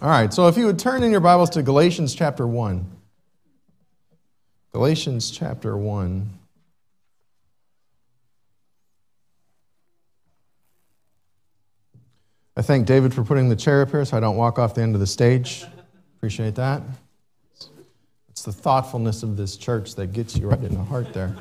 All right, so if you would turn in your Bibles to Galatians chapter 1. Galatians chapter 1. I thank David for putting the chair up here so I don't walk off the end of the stage. Appreciate that. It's the thoughtfulness of this church that gets you right in the heart there.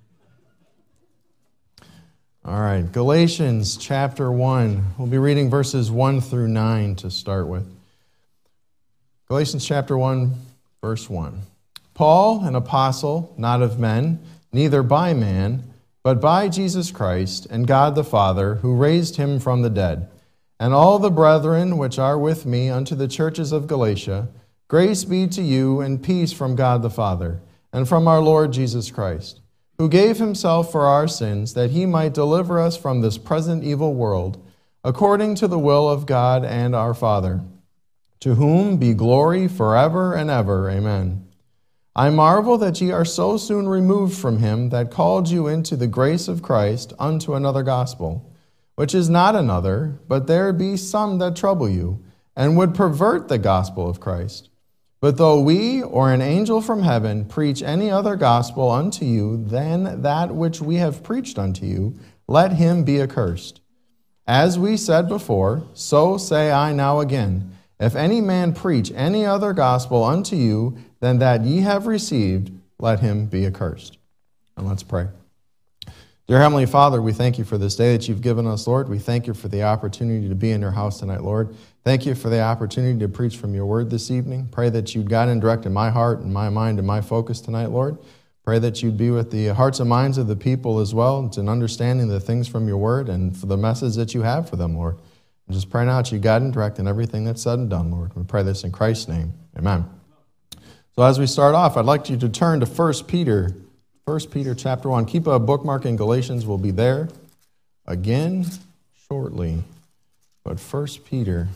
All right, Galatians chapter 1. We'll be reading verses 1 through 9 to start with. Galatians chapter 1, verse 1. Paul, an apostle, not of men, neither by man, but by Jesus Christ and God the Father, who raised him from the dead, and all the brethren which are with me unto the churches of Galatia, grace be to you and peace from God the Father, and from our Lord Jesus Christ, who gave himself for our sins, that he might deliver us from this present evil world, according to the will of God and our Father, to whom be glory forever and ever. Amen. I marvel that ye are so soon removed from him that called you into the grace of Christ unto another gospel, which is not another, but there be some that trouble you, and would pervert the gospel of Christ. But though we, or an angel from heaven, preach any other gospel unto you than that which we have preached unto you, let him be accursed. As we said before, so say I now again, if any man preach any other gospel unto you than that ye have received, let him be accursed. And let's pray. Dear Heavenly Father, we thank you for this day that you've given us, Lord. We thank you for the opportunity to be in your house tonight, Lord. Thank you for the opportunity to preach from your word this evening. Pray that you'd guide and direct in my heart and my mind and my focus tonight, Lord. Pray that you'd be with the hearts and minds of the people as well, in understanding the things from your word and for the message that you have for them, Lord. And just pray now that you guide and direct in everything that's said and done, Lord. We pray this in Christ's name. Amen. So as we start off, I'd like you to turn to 1 Peter chapter 1. Keep a bookmark in Galatians. We'll be there again shortly. But 1 Peter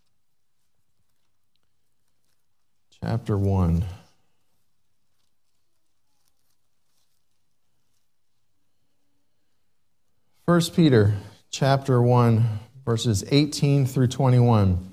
chapter 1. First Peter chapter 1, verses 18 through 21.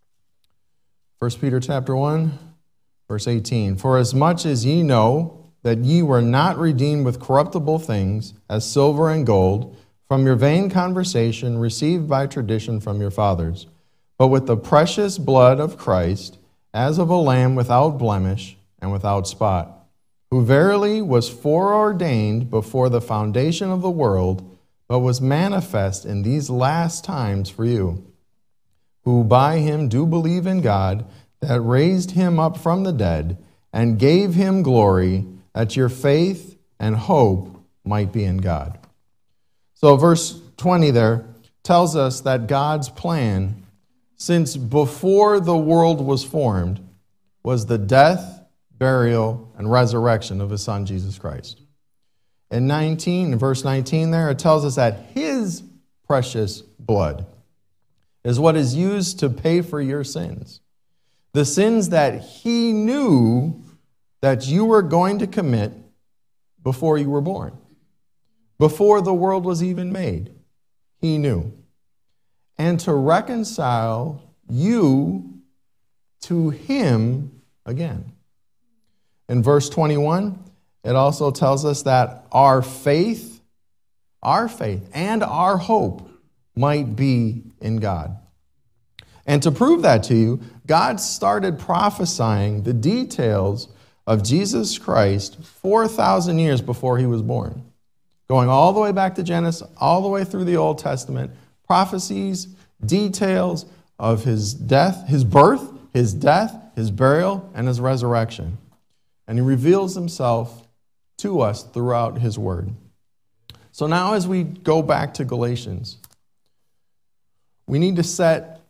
1 Peter chapter 1, verse 18. For as much as ye know that ye were not redeemed with corruptible things, as silver and gold, from your vain conversation received by tradition from your fathers, but with the precious blood of Christ, as of a lamb without blemish and without spot, who verily was foreordained before the foundation of the world, but was manifest in these last times for you, who by him do believe in God, that raised him up from the dead, and gave him glory, that your faith and hope might be in God. So verse 20 there tells us that God's plan, since before the world was formed, was the death, burial, and resurrection of his Son, Jesus Christ. In verse 19 there, it tells us that his precious blood is what is used to pay for your sins. The sins that he knew that you were going to commit before you were born. Before the world was even made, he knew. And to reconcile you to him again. In verse 21, it also tells us that our faith and our hope might be in God. And to prove that to you, God started prophesying the details of Jesus Christ 4,000 years before he was born. Going all the way back to Genesis, all the way through the Old Testament, prophecies, details of his death, his birth, his death, his burial, and his resurrection. And he reveals himself to us throughout his word. So now as we go back to Galatians, we need to set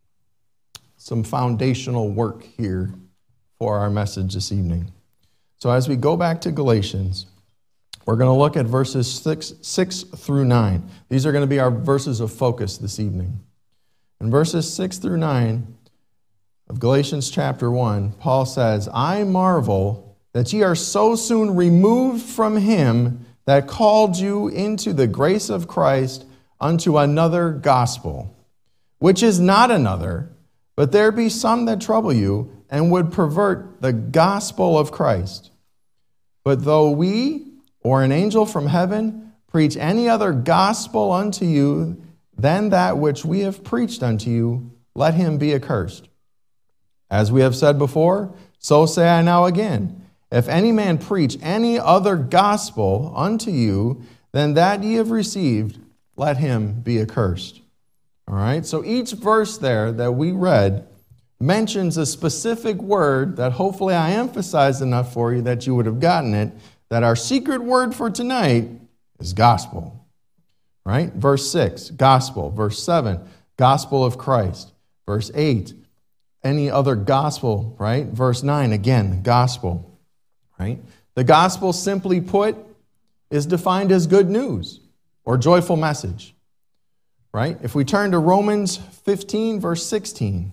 some foundational work here for our message this evening. So as we go back to Galatians, we're going to look at verses 6 through 9. These are going to be our verses of focus this evening. In verses 6 through 9 of Galatians chapter 1, Paul says, I marvel that ye are so soon removed from him that called you into the grace of Christ unto another gospel, which is not another, But there be some that trouble you, and would pervert the gospel of Christ. But though we, or an angel from heaven, preach any other gospel unto you than that which we have preached unto you, let him be accursed. As we have said before, so say I now again, if any man preach any other gospel unto you than that ye have received, let him be accursed. All right, so each verse there that we read mentions a specific word that hopefully I emphasized enough for you that you would have gotten it, that our secret word for tonight is gospel. Right? Verse 6, gospel. Verse 7, gospel of Christ. Verse 8, any other gospel, right? Verse 9, again, gospel. Right? The gospel, simply put, is defined as good news or joyful message. Right? If we turn to Romans 15, verse 16.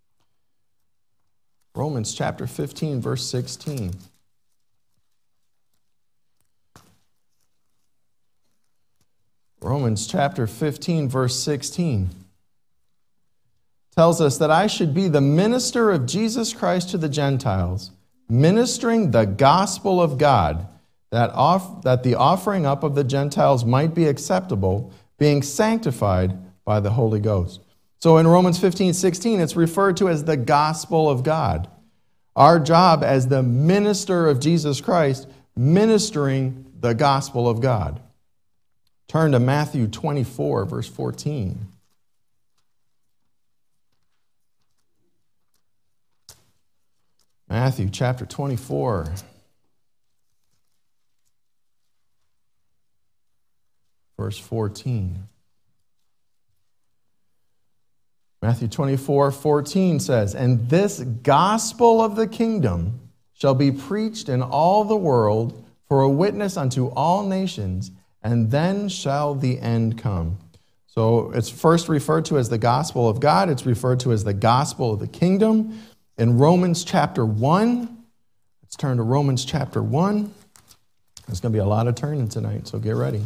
Romans chapter 15, verse 16. Romans chapter 15, verse 16 tells us that I should be the minister of Jesus Christ to the Gentiles, ministering the gospel of God, that the offering up of the Gentiles might be acceptable, being sanctified by the Holy Ghost. So in Romans 15, 16, it's referred to as the gospel of God. Our job as the minister of Jesus Christ, ministering the gospel of God. Turn to Matthew 24, verse 14. Matthew chapter 24. Verse 14. Matthew 24, 14 says, and this gospel of the kingdom shall be preached in all the world for a witness unto all nations, and then shall the end come. So it's first referred to as the gospel of God. It's referred to as the gospel of the kingdom. In Romans chapter 1, let's turn to Romans chapter 1. There's going to be a lot of turning tonight, so get ready.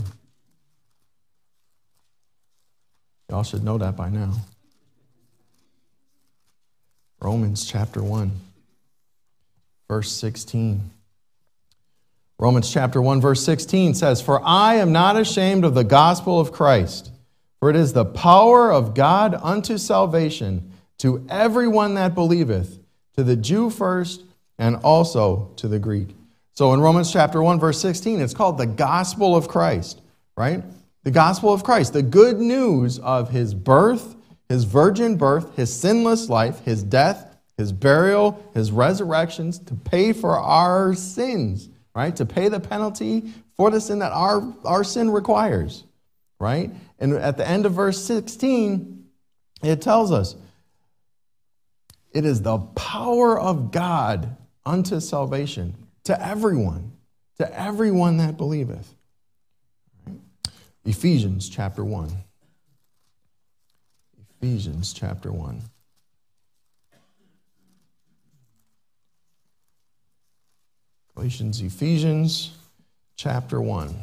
Y'all should know that by now. Romans chapter 1, verse 16. Romans chapter 1, verse 16 says, for I am not ashamed of the gospel of Christ, for it is the power of God unto salvation to everyone that believeth, to the Jew first, and also to the Greek. So in Romans chapter 1, verse 16, it's called the gospel of Christ, right? The gospel of Christ, the good news of his birth, his virgin birth, his sinless life, his death, his burial, his resurrections to pay for our sins, right? To pay the penalty for the sin that our sin requires, right? And at the end of verse 16, it tells us, it is the power of God unto salvation to everyone that believeth. Right? Ephesians chapter 1. Ephesians chapter 1. Ephesians chapter 1.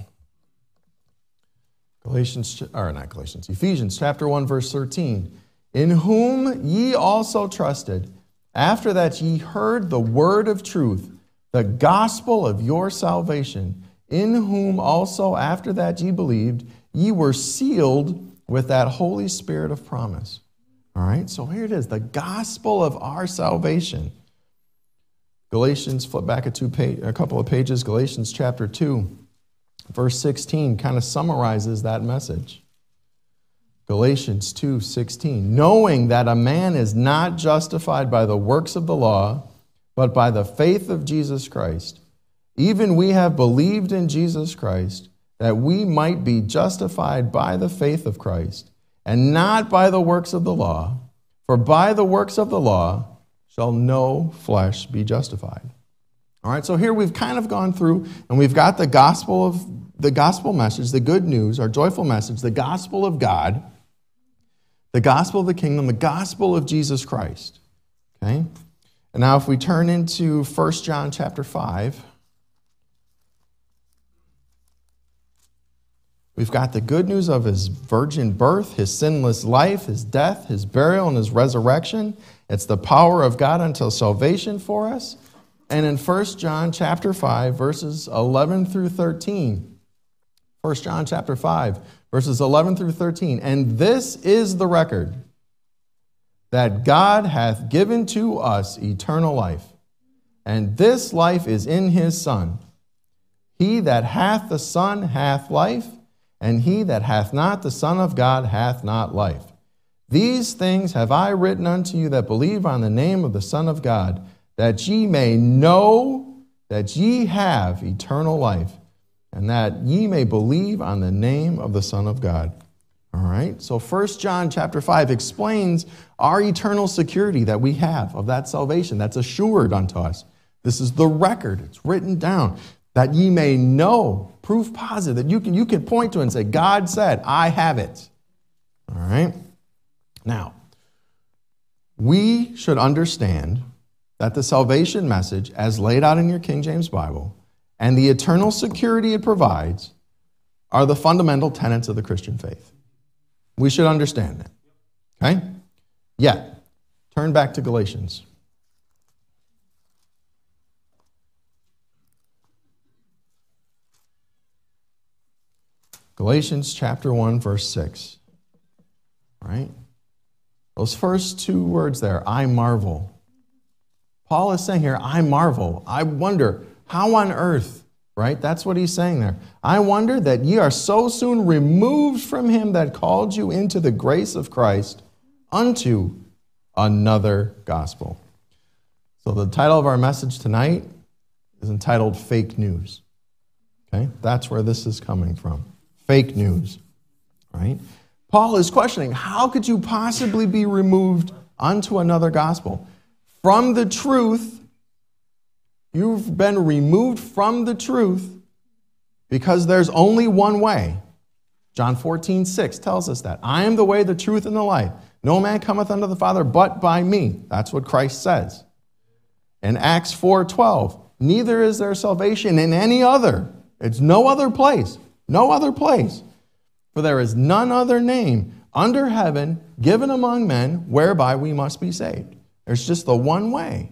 Ephesians chapter 1, verse 13. In whom ye also trusted, after that ye heard the word of truth, the gospel of your salvation, in whom also after that ye believed, ye were sealed with that Holy Spirit of promise. All right, so here it is, the gospel of our salvation. Galatians, flip back a couple of pages, Galatians chapter 2, verse 16 kind of summarizes that message. Galatians 2:16, knowing that a man is not justified by the works of the law, but by the faith of Jesus Christ. Even we have believed in Jesus Christ, that we might be justified by the faith of Christ, and not by the works of the law. For by the works of the law shall no flesh be justified. All right, so here we've kind of gone through, and we've got the gospel message, the good news, our joyful message, the gospel of God, the gospel of the kingdom, the gospel of Jesus Christ. Okay? And now if we turn into 1 John chapter 5, we've got the good news of his virgin birth, his sinless life, his death, his burial, and his resurrection. It's the power of God until salvation for us. And in 1 John chapter 5, verses 11 through 13. 1 John chapter 5, verses 11 through 13. And this is the record, that God hath given to us eternal life, and this life is in his Son. He that hath the Son hath life, and he that hath not the Son of God hath not life. These things have I written unto you that believe on the name of the Son of God, that ye may know that ye have eternal life, and that ye may believe on the name of the Son of God. All right, so 1 John chapter 5 explains our eternal security that we have of that salvation that's assured unto us. This is the record. It's written down that ye may know, proof positive, that you can point to it and say, God said, I have it. All right, now, we should understand that the salvation message, as laid out in your King James Bible, and the eternal security it provides are the fundamental tenets of the Christian faith. We should understand that. Okay? Yet, turn back to Galatians. Galatians chapter 1, verse 6. All right? Those first two words there, I marvel. Paul is saying here, I marvel. I wonder, how on earth, right? That's what he's saying there. I wonder that ye are so soon removed from him that called you into the grace of Christ unto another gospel. So the title of our message tonight is entitled Fake News. Okay? That's where this is coming from. Fake news. Right? Paul is questioning, how could you possibly be removed unto another gospel? From the truth, you've been removed from the truth because there's only one way. John 14:6 tells us that. I am the way, the truth, and the life. No man cometh unto the Father but by me. That's what Christ says. In Acts 4:12, neither is there salvation in any other. It's no other place. No other place. For there is none other name under heaven given among men whereby we must be saved. There's just the one way.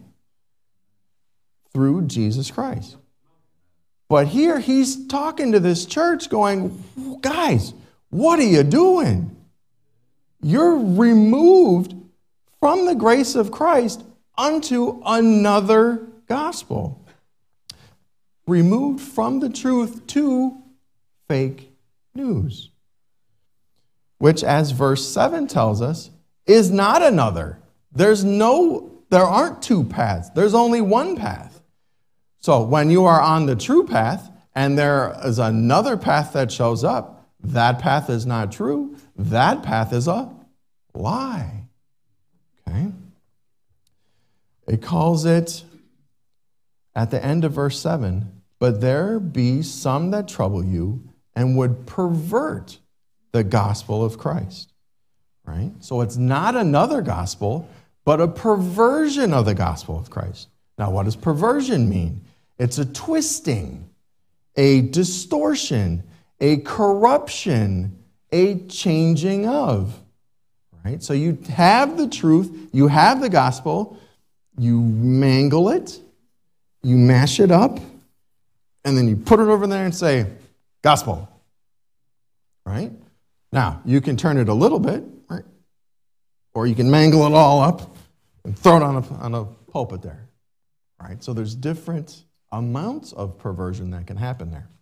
Through Jesus Christ. But here he's talking to this church going, guys, what are you doing? You're removed from the grace of Christ unto another gospel. Removed from the truth to fake news. Which, as verse 7 tells us, is not another. There aren't two paths. There's only one path. So when you are on the true path and there is another path that shows up, that path is not true. That path is a lie. Okay? It calls it, at the end of verse 7, but there be some that trouble you and would pervert the gospel of Christ. Right? So it's not another gospel, but a perversion of the gospel of Christ. Now, what does perversion mean? It's a twisting, a distortion, a corruption, a changing of. Right? So you have the truth, you have the gospel, you mangle it, you mash it up, and then you put it over there and say, gospel. Right? Now, you can turn it a little bit, right? Or you can mangle it all up and throw it on a pulpit there. Right? So there's different amounts of perversion that can happen there.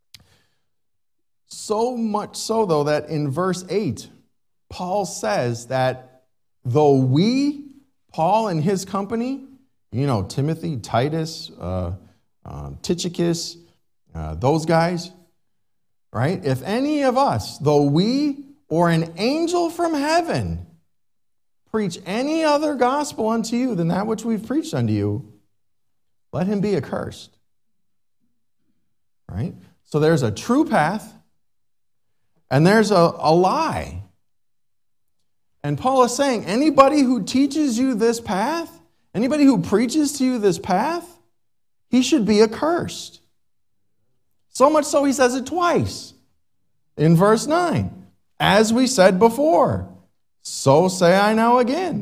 So much so, though, that in verse 8, Paul says that though we, Paul and his company, Timothy, Titus, Tychicus, those guys, right? If any of us, though we or an angel from heaven preach any other gospel unto you than that which we've preached unto you, let him be accursed. Right? So there's a true path and there's a lie. And Paul is saying, anybody who teaches you this path, anybody who preaches to you this path, he should be accursed. So much so he says it twice. In verse 9, as we said before, so say I now again.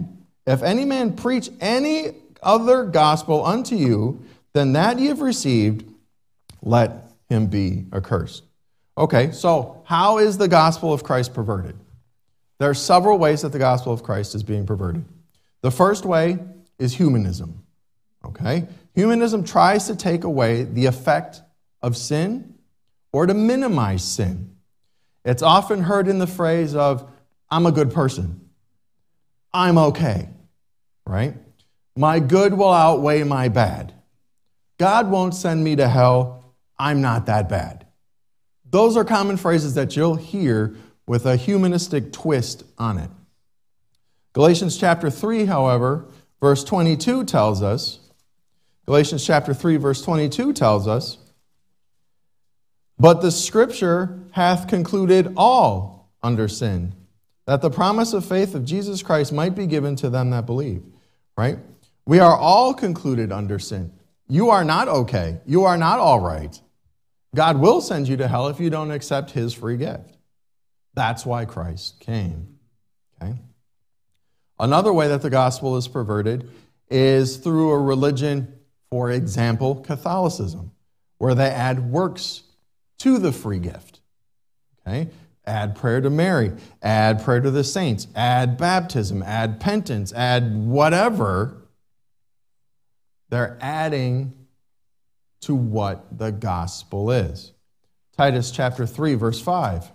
If any man preach any other gospel unto you than that ye have received, let him be accursed. Okay, so how is the gospel of Christ perverted? There are several ways that the gospel of Christ is being perverted. The first way is humanism. Okay? Humanism tries to take away the effect of sin or to minimize sin. It's often heard in the phrase of, I'm a good person. I'm okay. Right? My good will outweigh my bad. God won't send me to hell. I'm not that bad. Those are common phrases that you'll hear with a humanistic twist on it. Galatians chapter 3, however, verse 22 tells us, Galatians chapter 3, verse 22 tells us, but the Scripture hath concluded all under sin, that the promise of faith of Jesus Christ might be given to them that believe. Right? We are all concluded under sin. You are not okay. You are not all right. God will send you to hell if you don't accept his free gift. That's why Christ came. Okay? Another way that the gospel is perverted is through a religion, for example, Catholicism, where they add works to the free gift. Okay? Add prayer to Mary, add prayer to the saints, add baptism, add penance, add whatever. They're adding to what the gospel is. Titus chapter 3, verse 5.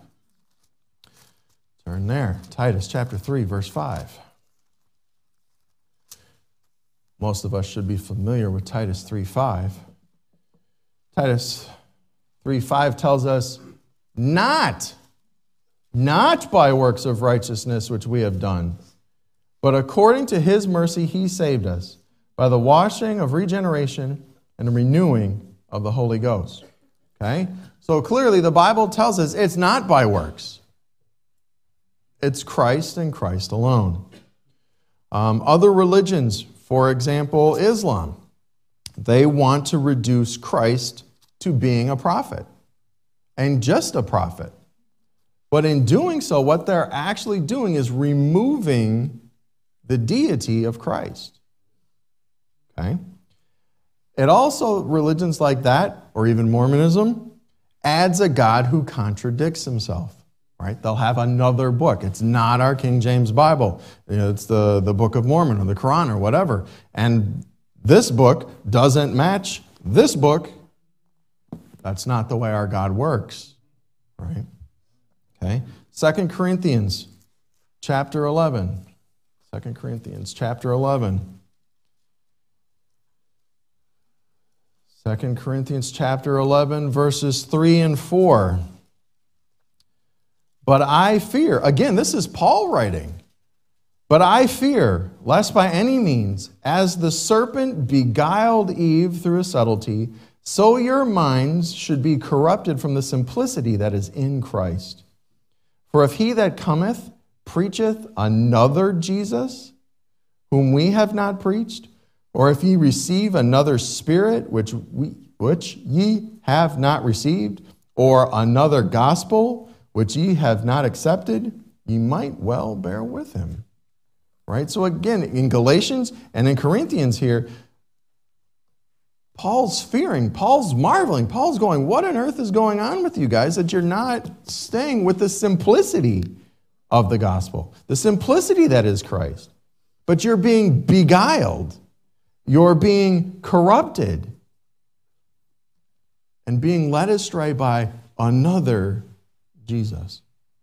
Turn there. Titus chapter 3, verse 5. Most of us should be familiar with Titus 3:5. Titus 3:5 tells us, not by works of righteousness which we have done, but according to his mercy he saved us, by the washing of regeneration and the renewing of the Holy Ghost. Okay? So clearly the Bible tells us it's not by works. It's Christ and Christ alone. Other religions, for example, Islam, they want to reduce Christ to being a prophet and just a prophet. But in doing so, what they're actually doing is removing the deity of Christ. Okay? It also, religions like that, or even Mormonism, adds a God who contradicts himself. Right? They'll have another book. It's not our King James Bible. It's the Book of Mormon or the Quran or whatever. And this book doesn't match this book. That's not the way our God works. Right? Okay? 2 Corinthians chapter 11. 2 Corinthians chapter 11. 2 Corinthians chapter 11, verses 3 and 4. But I fear, again, this is Paul writing, but I fear, lest by any means, as the serpent beguiled Eve through a subtlety, so your minds should be corrupted from the simplicity that is in Christ. For if he that cometh preacheth another Jesus, whom we have not preached, or if ye receive another spirit, which ye have not received, or another gospel, which ye have not accepted, ye might well bear with him. Right? So again, in Galatians and in Corinthians here, Paul's fearing, Paul's marveling, Paul's going, what on earth is going on with you guys that you're not staying with the simplicity of the gospel, the simplicity that is Christ, but you're being beguiled, you're being corrupted, and being led astray by another Jesus.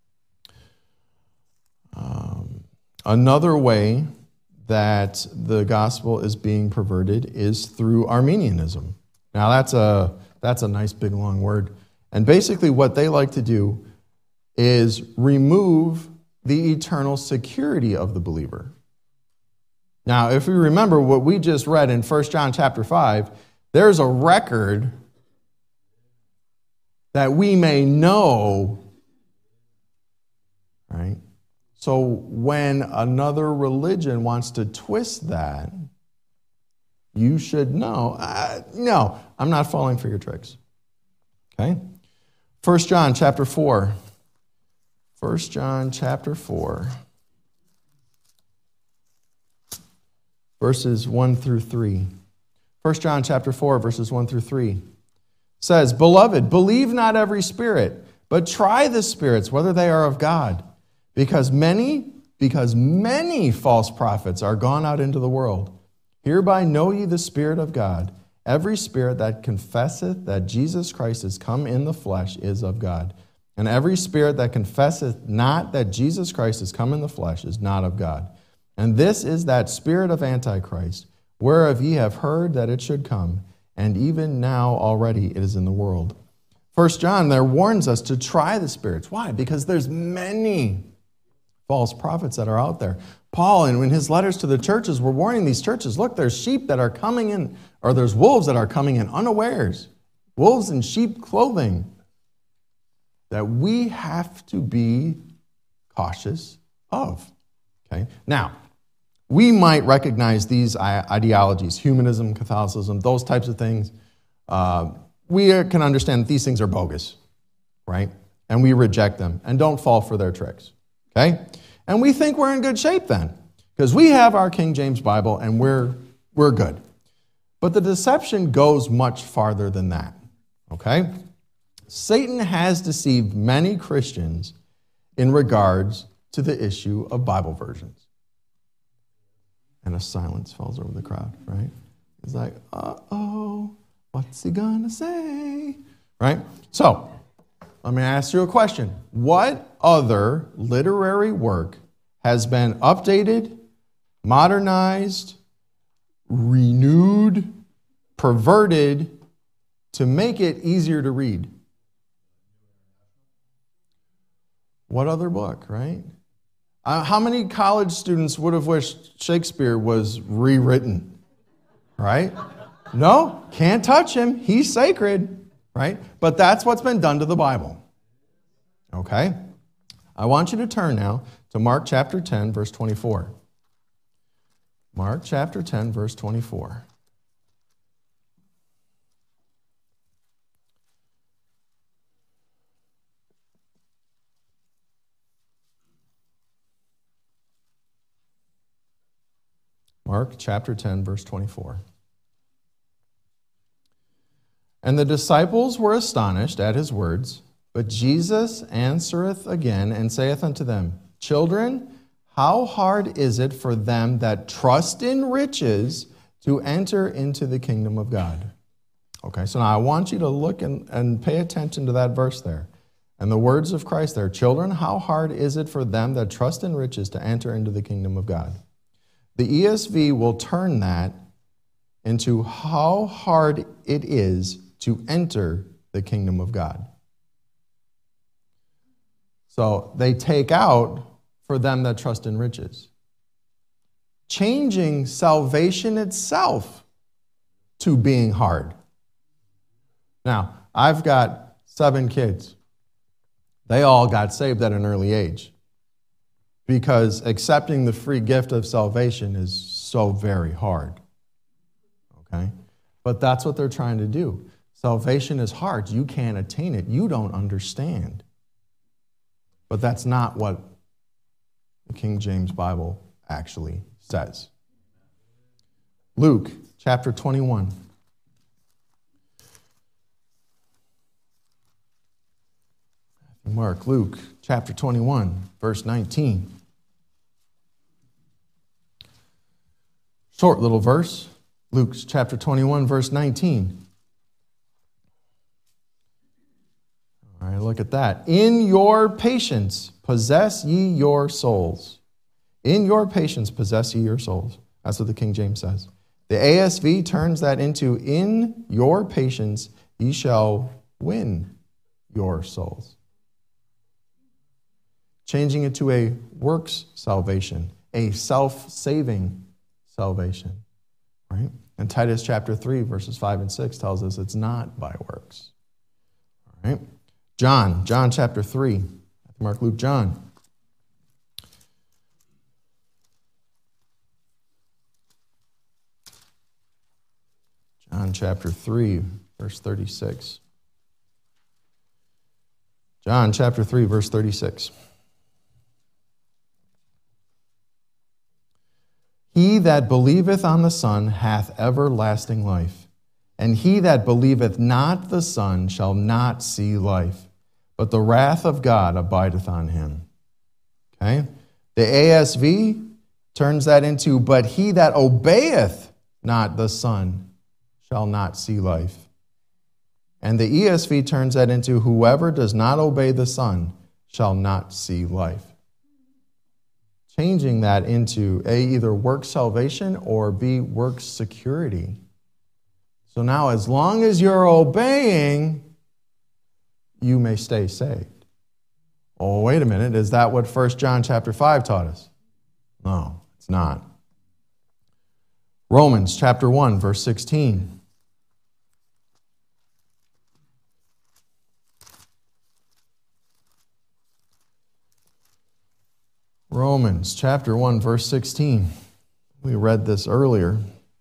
Another way that the gospel is being perverted is through Arminianism. Now that's a nice big long word. And basically what they like to do is remove the eternal security of the believer. Now, if we remember what we just read in 1 John chapter 5, there's a record that we may know. Right? So when another religion wants to twist that, you should know, no, I'm not falling for your tricks. Okay? 1 John chapter 4. 1 John chapter 4. verses 1 through 3. 1 John chapter 4, verses 1 through 3 says, "Beloved, believe not every spirit, but try the spirits, whether they are of God. Because many false prophets are gone out into the world. Hereby know ye the Spirit of God. Every spirit that confesseth that Jesus Christ is come in the flesh is of God. And every spirit that confesseth not that Jesus Christ is come in the flesh is not of God. And this is that spirit of Antichrist, whereof ye have heard that it should come, and even now already it is in the world." 1 John there warns us to try the spirits. Why? Because there's many false prophets that are out there. Paul, in his letters to the churches, were warning these churches, look, there's sheep that are coming in, or there's wolves that are coming in unawares. Wolves in sheep clothing. That we have to be cautious of. Okay? Now, we might recognize these ideologies, humanism, Catholicism, those types of things. We can understand that these things are bogus, right? And we reject them and don't fall for their tricks, okay? And we think we're in good shape then, because we have our King James Bible and we're good. But the deception goes much farther than that, okay? Satan has deceived many Christians in regards to the issue of Bible versions. And a silence falls over the crowd, right? It's like, uh-oh, what's he gonna say? Right? So, let me ask you a question. What other literary work has been updated, modernized, renewed, perverted to make it easier to read? What other book, right? How many college students would have wished Shakespeare was rewritten, right? No, can't touch him. He's sacred, right? But that's what's been done to the Bible, okay? I want you to turn now to Mark chapter 10, verse 24. Mark chapter 10, verse 24. Mark chapter 10, verse 24. "And the disciples were astonished at his words, but Jesus answereth again and saith unto them, Children, how hard is it for them that trust in riches to enter into the kingdom of God?" Okay, so now I want you to look and pay attention to that verse there. And the words of Christ there, "Children, how hard is it for them that trust in riches to enter into the kingdom of God?" The ESV will turn that into how hard it is to enter the kingdom of God. So they take out "for them that trust in riches," changing salvation itself to being hard. Now, I've got 7 kids. They all got saved at an early age because accepting the free gift of salvation is so very hard. Okay? But that's what they're trying to do. Salvation is hard. You can't attain it. You don't understand. But that's not what the King James Bible actually says. Luke chapter 21. Mark, Luke chapter 21, verse 19. Short little verse. Luke chapter 21, verse 19. All right, look at that. "In your patience possess ye your souls." In your patience possess ye your souls. That's what the King James says. The ASV turns that into, "In your patience ye shall win your souls." Changing it to a works salvation, a self-saving salvation, right? And Titus chapter 3, verses 5 and 6 tells us it's not by works. All right? John chapter 3, Mark, Luke, John. John chapter 3, verse 36. John chapter 3, verse 36. He that believeth on the Son hath everlasting life, and he that believeth not the Son shall not see life, but the wrath of God abideth on him. Okay? The ASV turns that into, but he that obeyeth not the Son shall not see life. And the ESV turns that into, whoever does not obey the Son shall not see life. Changing that into A, either work salvation, or B, work security. So now as long as you're obeying, you may stay saved. Oh, wait a minute, is that what 1 John chapter 5 taught us? No, it's not. Romans chapter 1, verse 16. Romans chapter 1, verse 16. We read this earlier.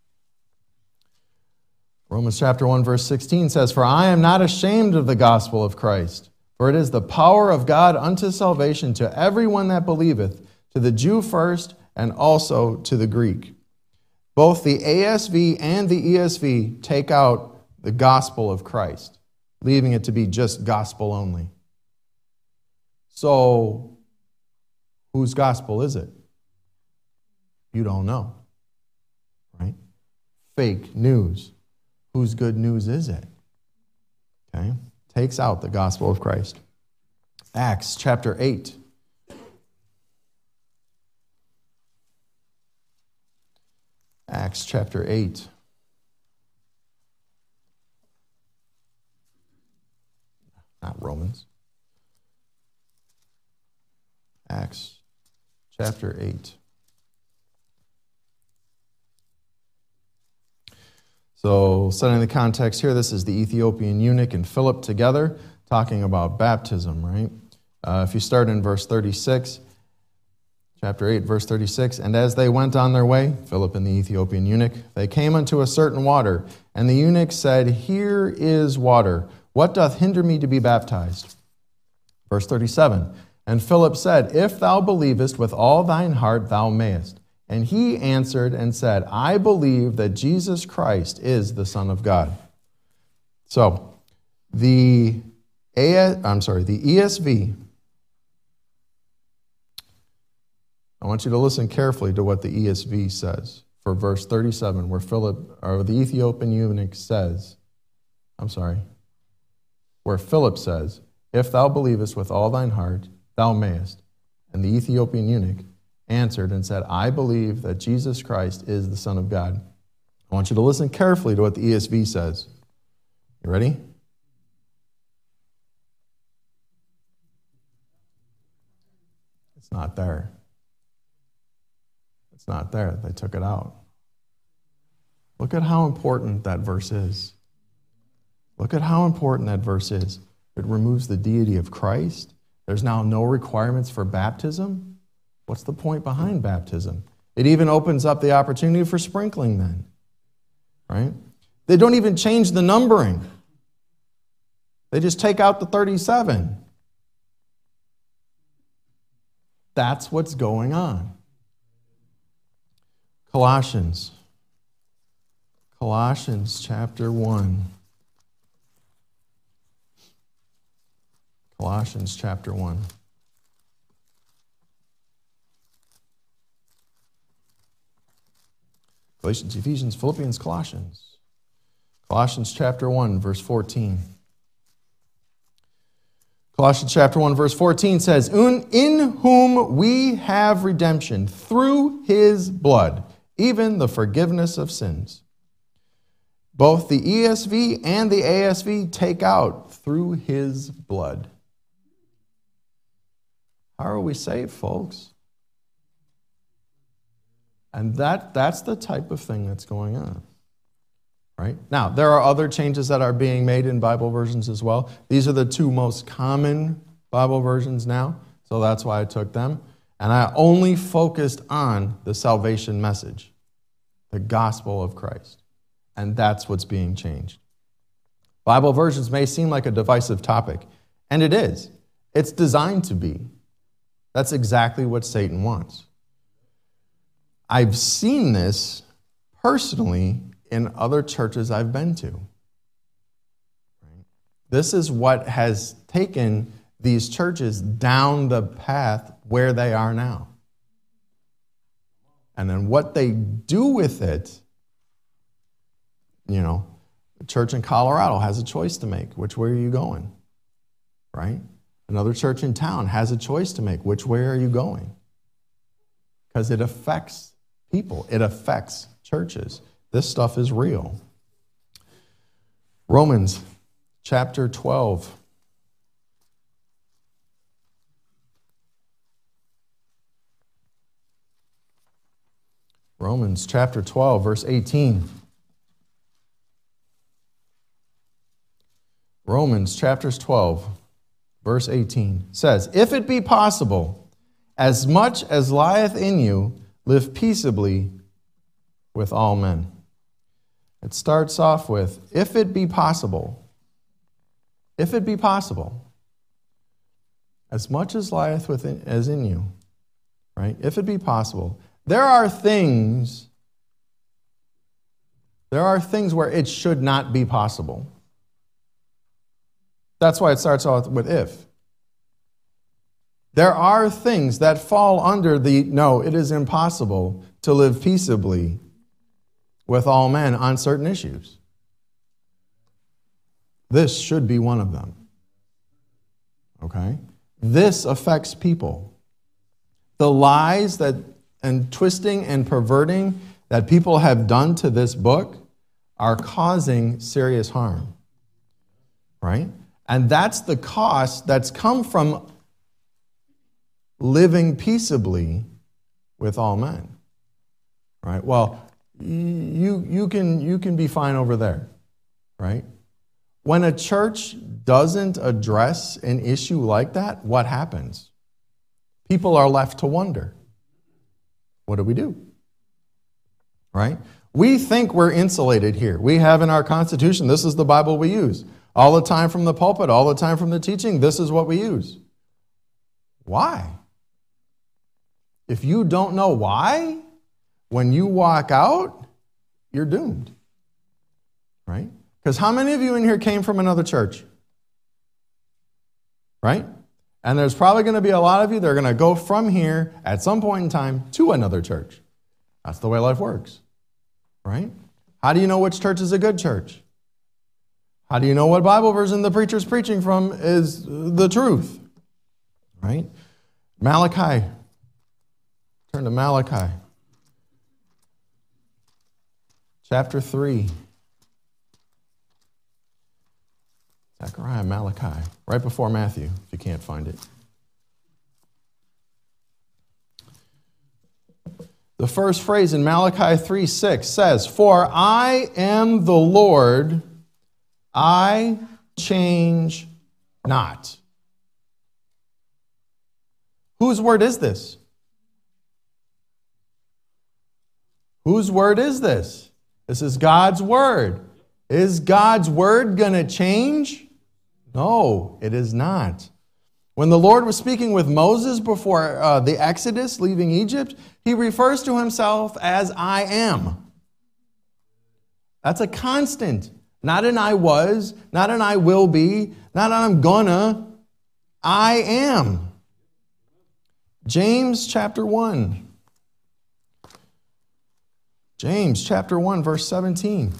Romans chapter 1, verse 16 says, "For I am not ashamed of the gospel of Christ, for it is the power of God unto salvation to everyone that believeth, to the Jew first, and also to the Greek." Both the ASV and the ESV take out the gospel of Christ, leaving it to be just gospel only. So, whose gospel is it? You don't know, right? Fake news. Whose good news is it? Okay? Takes out the gospel of Christ. Acts chapter 8. Acts chapter 8. Not Romans. Acts chapter 8. So, setting the context here, this is the Ethiopian eunuch and Philip together, talking about baptism, right? If you start in verse 36, chapter 8, verse 36, "And as they went on their way," Philip and the Ethiopian eunuch, "they came unto a certain water, and the eunuch said, Here is water. What doth hinder me to be baptized?" Verse 37, "And Philip said, If thou believest with all thine heart, thou mayest. And he answered and said, I believe that Jesus Christ is the Son of God." So, the ESV, I want you to listen carefully to what the ESV says for verse 37, where the Ethiopian eunuch says, where Philip says, "If thou believest with all thine heart, thou mayest." And the Ethiopian eunuch answered and said, "I believe that Jesus Christ is the Son of God." I want you to listen carefully to what the ESV says. You ready? It's not there. It's not there. They took it out. Look at how important that verse is. Look at how important that verse is. It removes the deity of Christ. There's now no requirements for baptism. What's the point behind baptism? It even opens up the opportunity for sprinkling then, right? They don't even change the numbering. They just take out the 37. That's what's going on. Colossians chapter 1. Colossians chapter 1. Galatians, Ephesians, Philippians, Colossians. Colossians chapter 1, verse 14. Colossians chapter 1, verse 14 says, "In whom we have redemption through his blood, even the forgiveness of sins." Both the ESV and the ASV take out "through his blood." How are we saved, folks? And that's the type of thing that's going on, right? Now, there are other changes that are being made in Bible versions as well. These are the two most common Bible versions now, so that's why I took them. And I only focused on the salvation message, the gospel of Christ. And that's what's being changed. Bible versions may seem like a divisive topic, and it is. It's designed to be. That's exactly what Satan wants. I've seen this personally in other churches I've been to. This is what has taken these churches down the path where they are now. And then what they do with it, the church in Colorado has a choice to make. Which way are you going? Right? Another church in town has a choice to make. Which way are you going? Because it affects people. It affects churches. This stuff is real. Romans chapter 12. Romans chapter 12, verse 18. Romans chapter 12, verse 18 says, "If it be possible, as much as lieth in you, live peaceably with all men." It starts off with, if it be possible. If it be possible. As much as lieth within as in you. Right? If it be possible. There are things where it should not be possible. That's why it starts off with if. There are things that fall under no, it is impossible to live peaceably with all men on certain issues. This should be one of them. Okay? This affects people. The lies and twisting and perverting that people have done to this book are causing serious harm. Right? And that's the cost that's come from living peaceably with all men. Right? Well, you can be fine over there. Right? When a church doesn't address an issue like that, what happens? People are left to wonder. What do we do? Right? We think we're insulated here. We have in our Constitution, this is the Bible we use. All the time from the pulpit, all the time from the teaching, this is what we use. Why? If you don't know why, when you walk out, you're doomed. Right? Because how many of you in here came from another church? Right? And there's probably going to be a lot of you that are going to go from here at some point in time to another church. That's the way life works. Right? How do you know which church is a good church? How do you know what Bible version the preacher's preaching from is the truth? Right? Malachi. Turn to Malachi. Chapter 3. Zechariah, Malachi, right before Matthew, if you can't find it. The first phrase in Malachi 3:6 says, "For I am the Lord, I change not." Whose word is this? Whose word is this? This is God's word. Is God's word going to change? No, it is not. When the Lord was speaking with Moses before the Exodus, leaving Egypt, he refers to himself as I am. That's a constant. Not an I was, not an I will be, not an I'm gonna. I am. James chapter 1. James chapter 1, verse 17.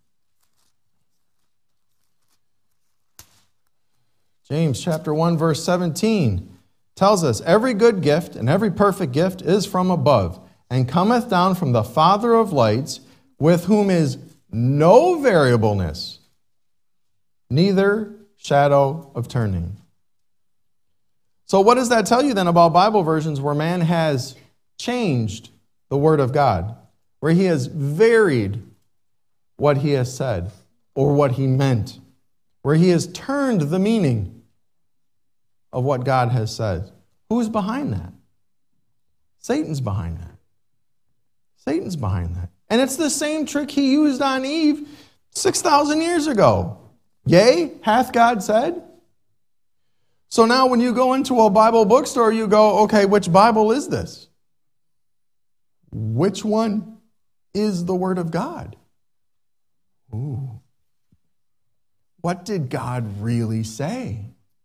James chapter 1, verse 17 tells us, "Every good gift and every perfect gift is from above, and cometh down from the Father of lights, with whom is no variableness, neither shadow of turning." So what does that tell you then about Bible versions where man has changed the Word of God, where he has varied what he has said or what he meant, where he has turned the meaning of what God has said? Who's behind that? Satan's behind that. Satan's behind that. And it's the same trick he used on Eve 6,000 years ago. Yea, hath God said? So now when you go into a Bible bookstore, you go, okay, which Bible is this? Which one is the Word of God? Ooh. What did God really say?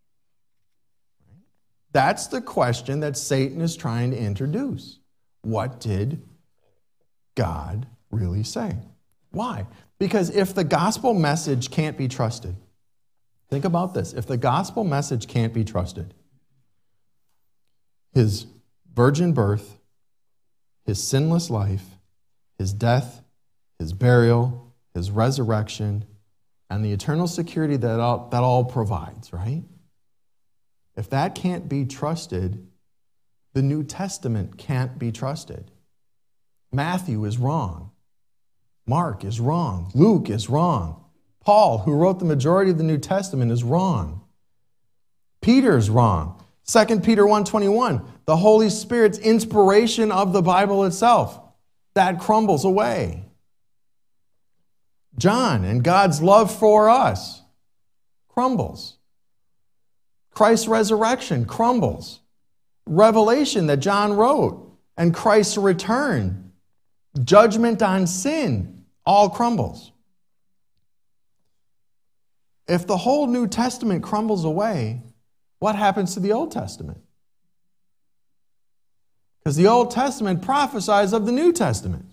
That's the question that Satan is trying to introduce. What did God really say? Why? Because if the gospel message can't be trusted, think about this. If the gospel message can't be trusted, his virgin birth, his sinless life, his death, his burial, his resurrection, and the eternal security that all provides, right? If that can't be trusted, the New Testament can't be trusted. Matthew is wrong. Mark is wrong. Luke is wrong. Paul, who wrote the majority of the New Testament, is wrong. Peter's wrong. 2 Peter 1:21, the Holy Spirit's inspiration of the Bible itself, that crumbles away. John and God's love for us crumbles. Christ's resurrection crumbles. Revelation that John wrote and Christ's return, judgment on sin, all crumbles. If the whole New Testament crumbles away, what happens to the Old Testament? Because the Old Testament prophesies of the New Testament.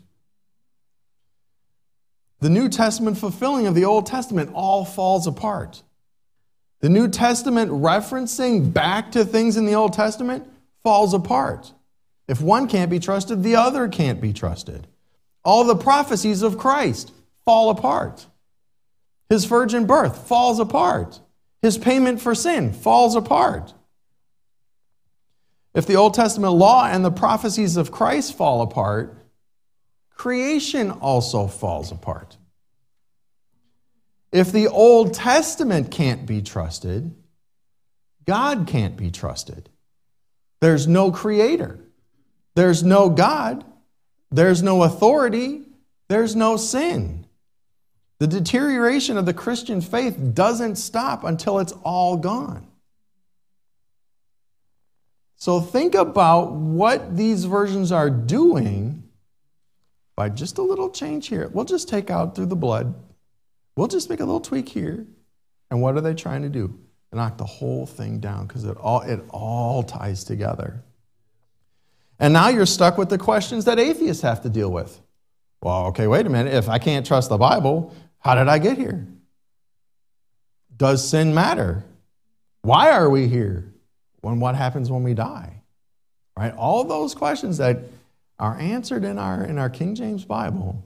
The New Testament fulfilling of the Old Testament all falls apart. The New Testament referencing back to things in the Old Testament falls apart. If one can't be trusted, the other can't be trusted. All the prophecies of Christ fall apart. His virgin birth falls apart. His payment for sin falls apart. If the Old Testament law and the prophecies of Christ fall apart, creation also falls apart. If the Old Testament can't be trusted, God can't be trusted. There's no creator. There's no God. There's no authority. There's no sin. The deterioration of the Christian faith doesn't stop until it's all gone. So think about what these versions are doing by just a little change here. We'll just take out through the blood. We'll just make a little tweak here. And what are they trying to do? Knock the whole thing down because it all ties together. And now you're stuck with the questions that atheists have to deal with. Well, okay, wait a minute. If I can't trust the Bible, how did I get here? Does sin matter? Why are we here? What happens when we die? Right? All those questions that are answered in our King James Bible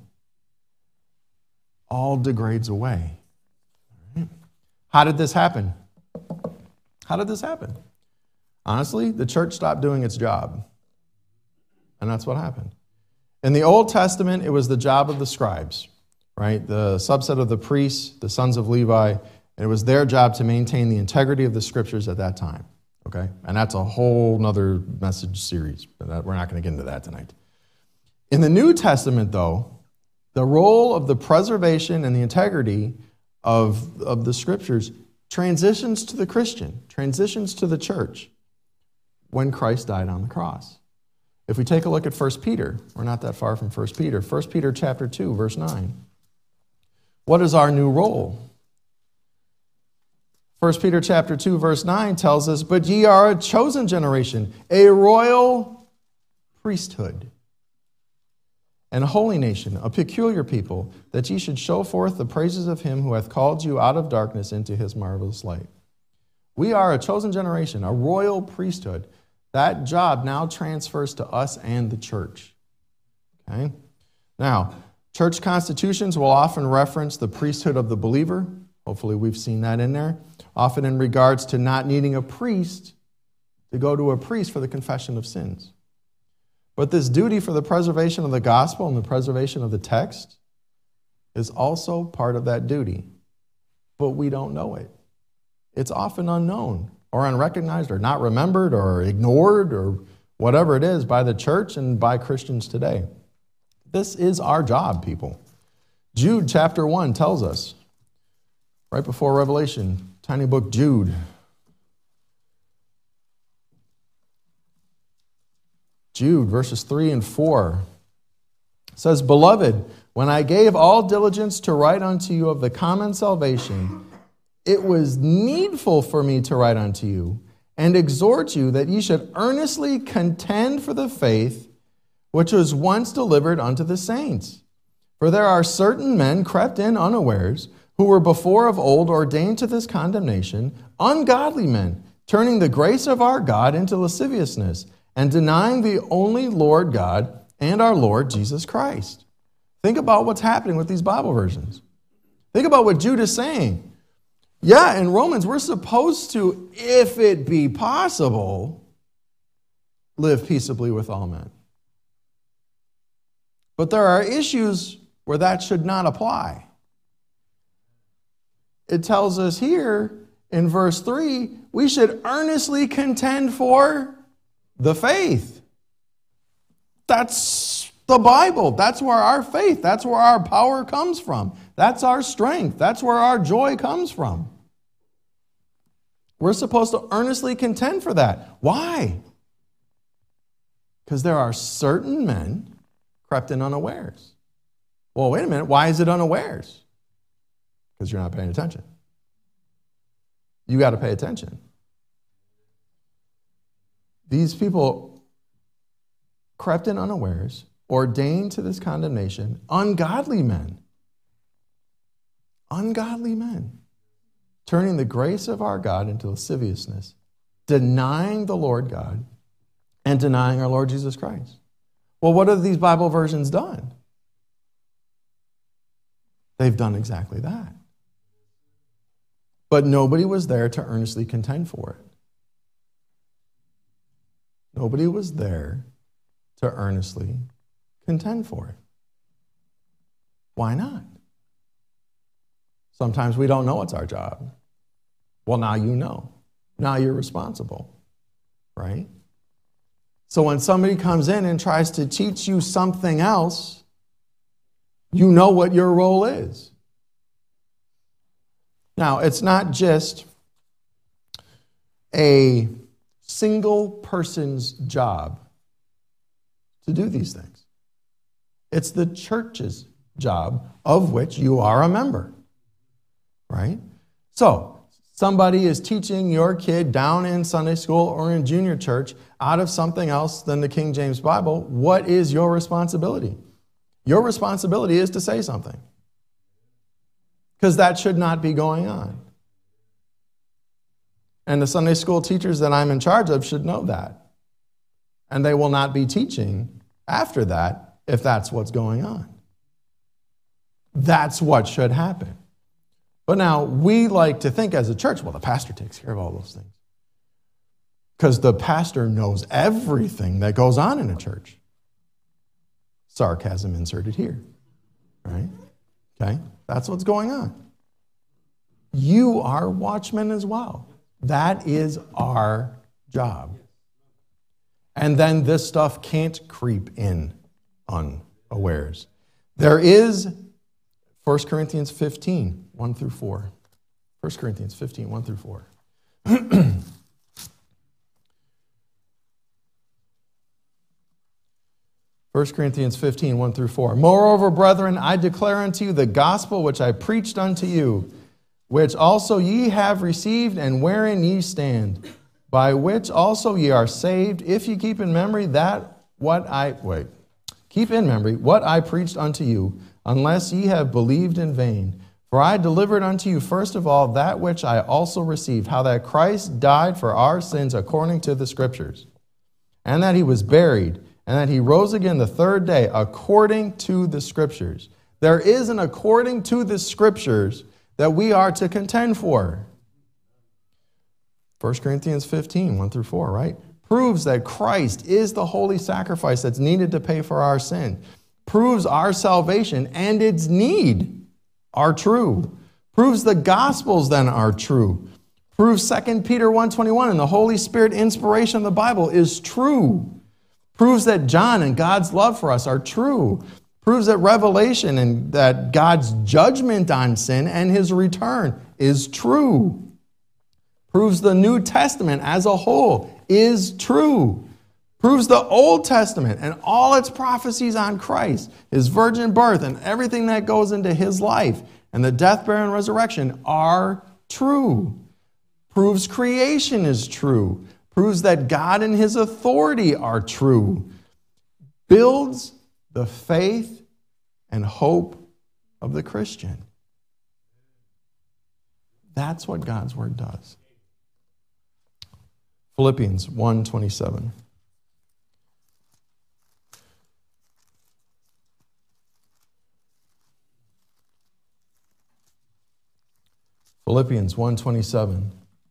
all degrades away. Right? How did this happen? How did this happen? Honestly, the church stopped doing its job. And that's what happened. In the Old Testament, it was the job of the scribes, right? The subset of the priests, the sons of Levi, and it was their job to maintain the integrity of the scriptures at that time, okay? And that's a whole nother message series, but we're not going to get into that tonight. In the New Testament, though, the role of the preservation and the integrity of the scriptures transitions to the Christian, transitions to the church when Christ died on the cross. If we take a look at 1 Peter, we're not that far from 1 Peter. 1 Peter chapter 2, verse 9. What is our new role? 1 Peter chapter 2, verse 9 tells us, "But ye are a chosen generation, a royal priesthood, and a holy nation, a peculiar people, that ye should show forth the praises of him who hath called you out of darkness into his marvelous light." We are a chosen generation, a royal priesthood. That job now transfers to us and the church. Okay? Now, church constitutions will often reference the priesthood of the believer. Hopefully we've seen that in there. Often in regards to not needing a priest to go to a priest for the confession of sins. But this duty for the preservation of the gospel and the preservation of the text is also part of that duty. But we don't know it. It's often unknown or unrecognized or not remembered or ignored or whatever it is by the church and by Christians today. This is our job, people. Jude chapter 1 tells us, right before Revelation, tiny book Jude. Jude verses 3 and 4 It says, Beloved, when I gave all diligence to write unto you of the common salvation, it was needful for me to write unto you and exhort you that ye should earnestly contend for the faith which was once delivered unto the saints. For there are certain men crept in unawares, who were before of old ordained to this condemnation, ungodly men, turning the grace of our God into lasciviousness, and denying the only Lord God and our Lord Jesus Christ. Think about what's happening with these Bible versions. Think about what Jude is saying. Yeah, in Romans, we're supposed to, if it be possible, live peaceably with all men. But there are issues where that should not apply. It tells us here in verse 3, we should earnestly contend for the faith. That's the Bible. That's where our faith, that's where our power comes from. That's our strength. That's where our joy comes from. We're supposed to earnestly contend for that. Why? Because there are certain men crept in unawares. Well, wait a minute. Why is it unawares? Because you're not paying attention. You got to pay attention. These people crept in unawares, ordained to this condemnation, ungodly men. Ungodly men. Turning the grace of our God into lasciviousness, denying the Lord God, and denying our Lord Jesus Christ. Well, what have these Bible versions done? They've done exactly that. But nobody was there to earnestly contend for it. Nobody was there to earnestly contend for it. Why not? Sometimes we don't know it's our job. Well, now you know. Now you're responsible, right? So when somebody comes in and tries to teach you something else, you know what your role is. Now, it's not just a single person's job to do these things. It's the church's job, of which you are a member, right? So, somebody is teaching your kid down in Sunday school or in junior church out of something else than the King James Bible. What is your responsibility? Your responsibility is to say something. Because that should not be going on. And the Sunday school teachers that I'm in charge of should know that. And they will not be teaching after that if that's what's going on. That's what should happen. But now, we like to think as a church, well, the pastor takes care of all those things. Because the pastor knows everything that goes on in a church. Sarcasm inserted here, right? Okay, that's what's going on. You are watchmen as well. That is our job. And then this stuff can't creep in unawares. There is 1 Corinthians 15, 1 through 4. 1 Corinthians 15, 1 through 4. 1 Corinthians 15, 1 through 4. Moreover, brethren, I declare unto you the gospel which I preached unto you, which also ye have received, and wherein ye stand, by which also ye are saved, if ye keep in memory what I preached unto you, unless ye have believed in vain. For I delivered unto you first of all that which I also received, how that Christ died for our sins according to the Scriptures, and that he was buried, and that he rose again the third day according to the Scriptures. There is an according to the Scriptures that we are to contend for. 1 Corinthians 15, 1 through 4, right? Proves that Christ is the holy sacrifice that's needed to pay for our sin. Proves our salvation and its need are true. Proves the Gospels then are true. Proves 2 Peter 1:21 and the Holy Spirit inspiration of the Bible is true. Proves that John and God's love for us are true. Proves that Revelation and that God's judgment on sin and his return is true. Proves the New Testament as a whole is true. Proves the Old Testament and all its prophecies on Christ, his virgin birth, and everything that goes into his life, and the death, burial, and resurrection are true. Proves creation is true. Proves that God and his authority are true. Builds the faith and hope of the Christian. That's what God's word does. Philippians 1:27. Philippians 1:27.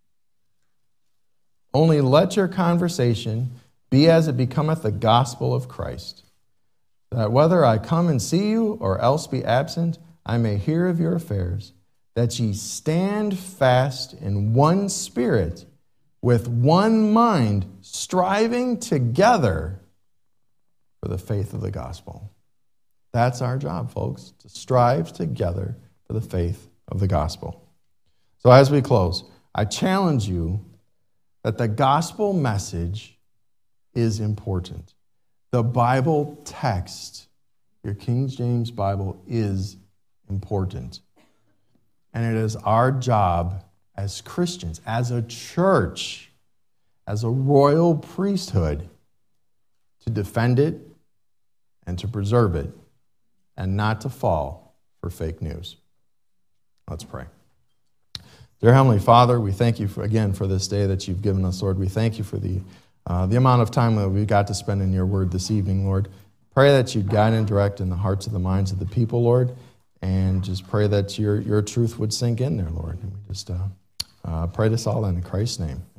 Only let your conversation be as it becometh the gospel of Christ, that whether I come and see you or else be absent, I may hear of your affairs, that ye stand fast in one spirit, with one mind, striving together for the faith of the gospel. That's our job, folks, to strive together for the faith of the gospel. So as we close, I challenge you that the gospel message is important. The Bible text, your King James Bible, is important. And it is our job as Christians, as a church, as a royal priesthood, to defend it and to preserve it and not to fall for fake news. Let's pray. Dear Heavenly Father, we thank you again for this day that you've given us, Lord. We thank you for the amount of time that we got to spend in your word this evening, Lord. Pray that you'd guide and direct in the hearts and the minds of the people, Lord, and just pray that your truth would sink in there, Lord. And we just pray this all in Christ's name.